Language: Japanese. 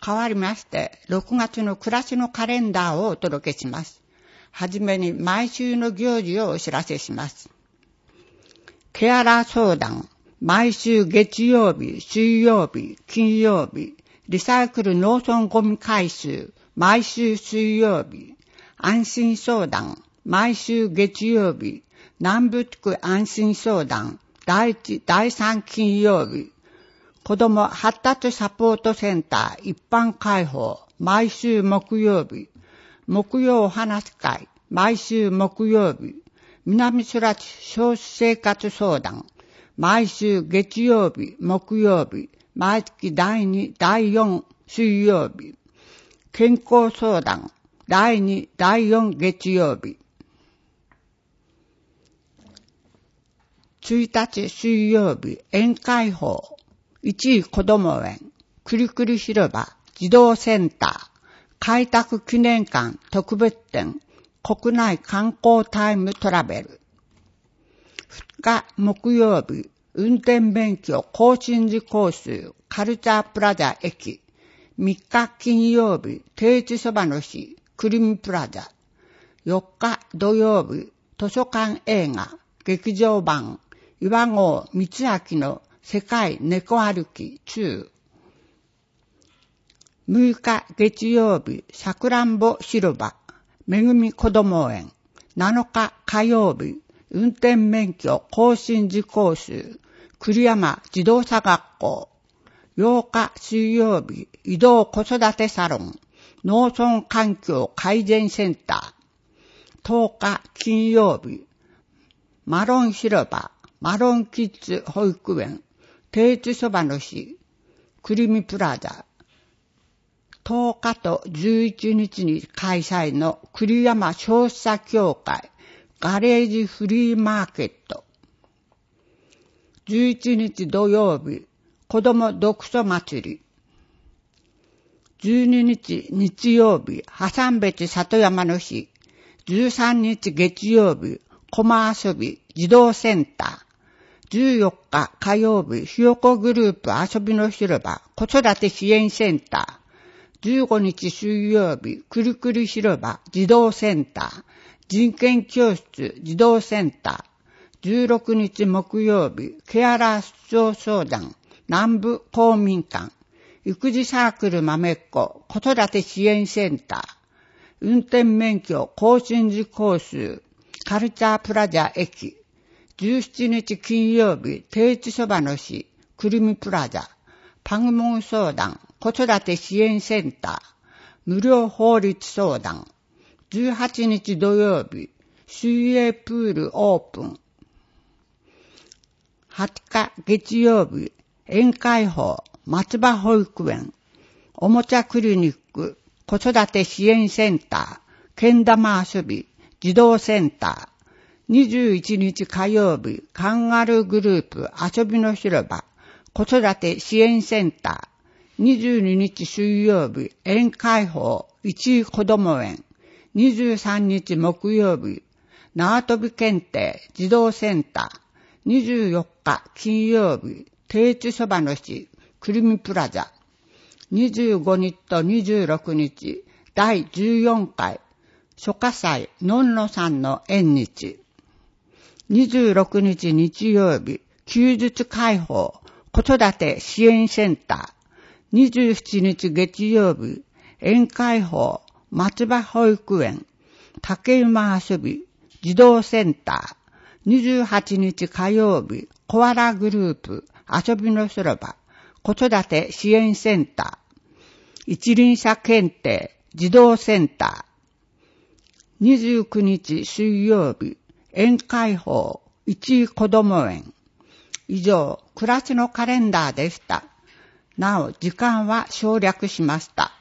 変わりまして、6月の暮らしのカレンダーをお届けします。はじめに毎週の行事をお知らせします。ケアラー相談、毎週月曜日、水曜日、金曜日、リサイクル農村ゴミ回収、毎週水曜日、安心相談、毎週月曜日、南部地区安心相談、第1、第3金曜日、子ども発達サポートセンター一般開放、毎週木曜日、木曜お話し会、毎週木曜日、南空知少子生活相談、毎週月曜日、木曜日、毎月第2、第4水曜日、健康相談、第2、第4月曜日、1日水曜日、宴会法、1位子ども園、くりくり広場、児童センター、開拓記念館特別展、国内観光タイムトラベル。2日木曜日、運転免許更新時講習、カルチャープラザ駅。3日金曜日、定置そばの市、クリムプラザ。4日土曜日、図書館映画、劇場版、岩合光明の世界猫歩き2。6日月曜日、さくらんぼ広場、めぐみこども園。7日火曜日、運転免許更新時講習、栗山自動車学校。8日水曜日、移動子育てサロン、農村環境改善センター。10日金曜日、マロン広場、マロンキッズ保育園、定置そばの市、クリミプラザ。10日と11日に開催の栗山消費者協会ガレージフリーマーケット。11日土曜日、子ども読書祭り。12日日曜日、破産別里山の日。13日月曜日、駒遊び児童センター。14日火曜日、ひよこグループ遊びの広場子育て支援センター。15日水曜日、くるくる広場児童センター。人権教室児童センター。16日木曜日、ケアラー出張相談南部公民館。育児サークル豆っ子子育て支援センター。運転免許更新時講習カルチャープラザ駅。17日金曜日、定置そばの市、クリミプラザ、パグモン相談、子育て支援センター、無料法律相談。18日土曜日、水泳プールオープン。20日月曜日、宴会法、松葉保育園、おもちゃクリニック、子育て支援センター、けん玉遊び、児童センター。21日火曜日、カンガルーグループ遊びの広場、子育て支援センター。22日水曜日、宴会法、1位子ども園。23日木曜日、縄跳び検定児童センター。24日金曜日、定置そばの市、クリミプラザ。25日と26日、第14回、初夏祭のんのさんの縁日。26日日曜日、休日開放、子育て支援センター。27日月曜日、宴会法、松葉保育園、竹馬遊び、児童センター。28日火曜日、コアラグループ、遊びの広場、子育て支援センター。一輪車検定、児童センター。29日水曜日、宴会法、1位子ども園。以上、暮らしのカレンダーでした。なお、時間は省略しました。